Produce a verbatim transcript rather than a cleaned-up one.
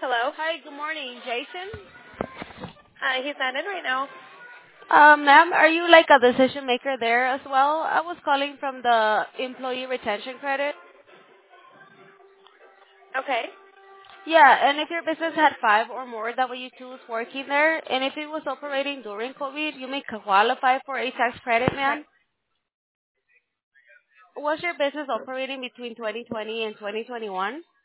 Hello. Hi, good morning, Jason. Hi, he's not in right now. Um, ma'am, are you like a decision maker there as well? I was calling from the employee retention credit. Okay. Yeah, and if your business had five or more W two's working there, and if it was operating during COVID, you may qualify for a tax credit, ma'am. Was your business operating between twenty twenty and twenty twenty-one?